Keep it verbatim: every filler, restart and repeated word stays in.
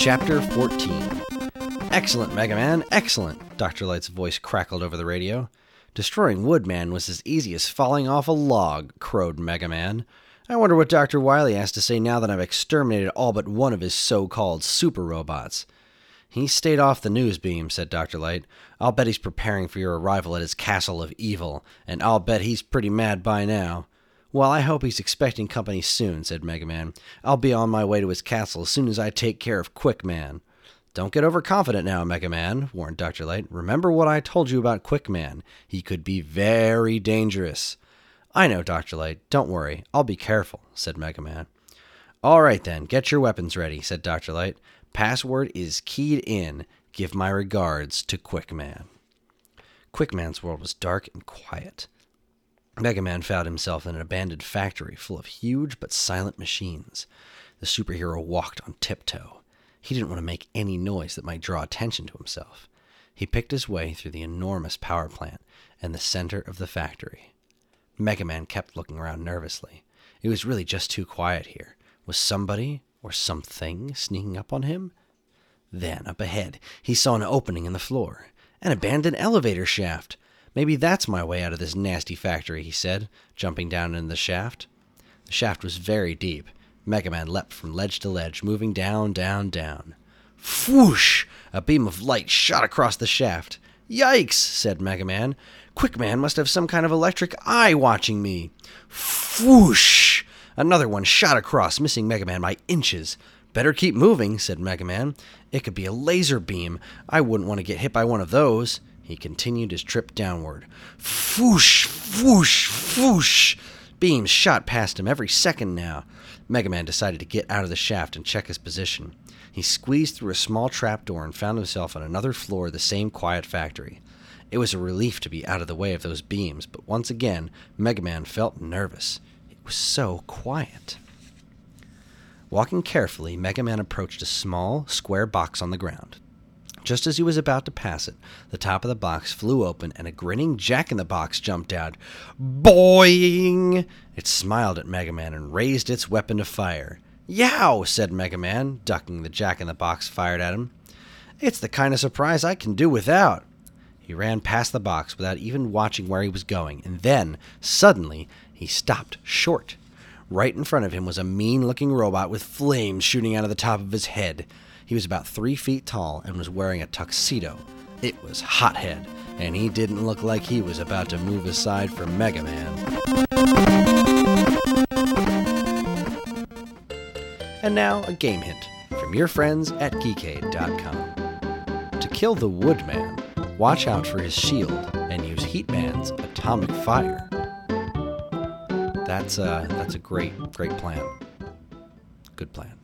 Chapter fourteen. Excellent, Mega Man, excellent, Doctor Light's voice crackled over the radio. Destroying Woodman was as easy as falling off a log, crowed Mega Man. I wonder what Doctor Wily has to say now that I've exterminated all but one of his so-called super robots. He stayed off the news beam, said Doctor Light. I'll bet he's preparing for your arrival at his castle of evil, and I'll bet he's pretty mad by now. Well, I hope he's expecting company soon, said Mega Man. I'll be on my way to his castle as soon as I take care of Quick Man. Don't get overconfident now, Mega Man, warned Doctor Light. Remember what I told you about Quick Man. He could be very dangerous. I know, Doctor Light. Don't worry. I'll be careful, said Mega Man. All right, then. Get your weapons ready, said Doctor Light. Password is keyed in. Give my regards to Quick Man. Quick Man's world was dark and quiet. Mega Man found himself in an abandoned factory full of huge but silent machines. The superhero walked on tiptoe. He didn't want to make any noise that might draw attention to himself. He picked his way through the enormous power plant and the center of the factory. Mega Man kept looking around nervously. It was really just too quiet here. Was somebody or something sneaking up on him? Then, up ahead, he saw an opening in the floor. An abandoned elevator shaft. Maybe that's my way out of this nasty factory, he said, jumping down into the shaft. The shaft was very deep. Mega Man leapt from ledge to ledge, moving down, down, down. Whoosh! A beam of light shot across the shaft. Yikes, said Mega Man. Quick Man must have some kind of electric eye watching me. Whoosh! Another one shot across, missing Mega Man by inches. Better keep moving, said Mega Man. It could be a laser beam. I wouldn't want to get hit by one of those. He continued his trip downward. Whoosh! Whoosh! Whoosh! Beams shot past him every second now. Mega Man decided to get out of the shaft and check his position. He squeezed through a small trapdoor and found himself on another floor of the same quiet factory. It was a relief to be out of the way of those beams, but once again, Mega Man felt nervous. It was so quiet. Walking carefully, Mega Man approached a small, square box on the ground. Just as he was about to pass it, the top of the box flew open and a grinning Jack-in-the-Box jumped out. Boing! It smiled at Mega Man and raised its weapon to fire. Yow! Said Mega Man, ducking the Jack-in-the-Box fired at him. It's the kind of surprise I can do without. He ran past the box without even watching where he was going, and then, suddenly, he stopped short. Right in front of him was a mean-looking robot with flames shooting out of the top of his head. He was about three feet tall and was wearing a tuxedo. It was Hothead, and he didn't look like he was about to move aside from Mega Man. And now, a game hint from your friends at Geekade dot com. To kill the Woodman, watch out for his shield and use Heatman's atomic fire. That's, uh, that's a great, great plan. Good plan.